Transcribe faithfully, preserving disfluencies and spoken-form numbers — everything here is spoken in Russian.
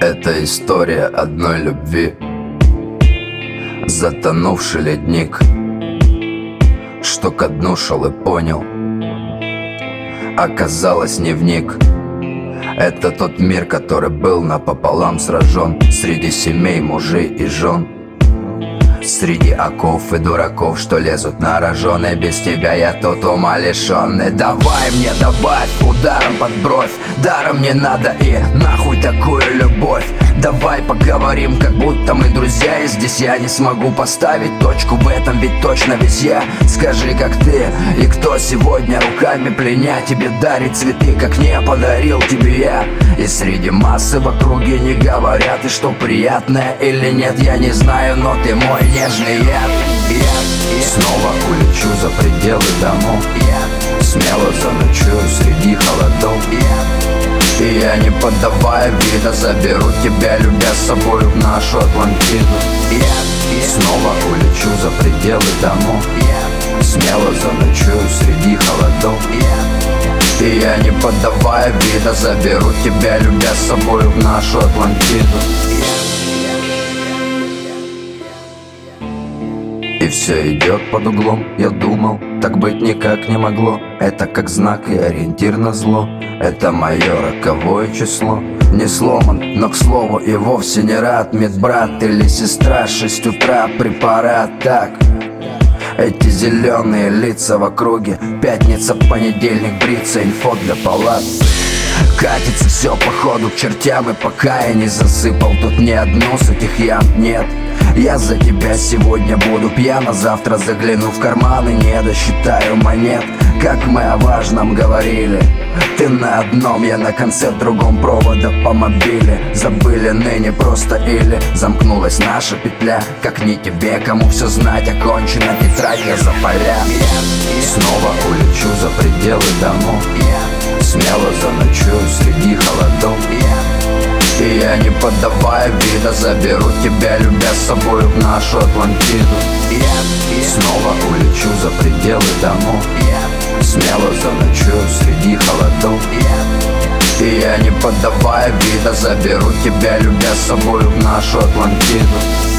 Это история одной любви, затонувший ледник, что ко дну шел и понял, оказалось не вник. Это тот мир, который был напополам сражен среди семей, мужей и жен, среди оков и дураков, что лезут на рожон. И без тебя я тут ума лишённый. Давай мне добавь ударом под бровь, даром не надо и нахуй такую любовь. Давай поговорим, как будто мы друзья, и здесь я не смогу поставить точку в этом, ведь точно весь я. Скажи, как ты и кто сегодня руками пленя тебе дарит цветы, как не подарил тебе я. И среди массы в округе не говорят, и что приятное или нет, я не знаю, но ты мой нежный яд. Снова улечу за пределы домов, смело заночую среди холодов. И я, не поддавая вида, заберу тебя, любя с собой в нашу Атлантиду. Снова улечу за пределы домов, смело заночую среди холодов. И я, не поддавая вида, заберу тебя, любя с собой в нашу Атлантиду. И все идет под углом, я думал, так быть никак не могло. Это как знак и ориентир на зло, это мое роковое число. Не сломан, но к слову и вовсе не рад. Медбрат или сестра, шесть утра, препарат. Так, эти зеленые лица в округе, пятница, понедельник, бриться, инфо для палат. Катится все походу к чертям, и пока я не засыпал тут ни одну с этих ям, нет. Я за тебя сегодня буду пьян, а завтра загляну в карман и не досчитаю монет. Как мы о важном говорили, ты на одном, я на конце, в другом провода по мобиле. Забыли ныне просто или замкнулась наша петля. Как не тебе, кому все знать, окончена тетрадь, я за поля. Снова улечу за пределы домов, смело заночую среди холодов. И я, не поддавая вида, заберу тебя, любя с собой в нашу Атлантиду. Снова улечу за пределы домов, смело заночую среди холодов. И я, не поддавая вида, заберу тебя, любя с собой в нашу Атлантиду.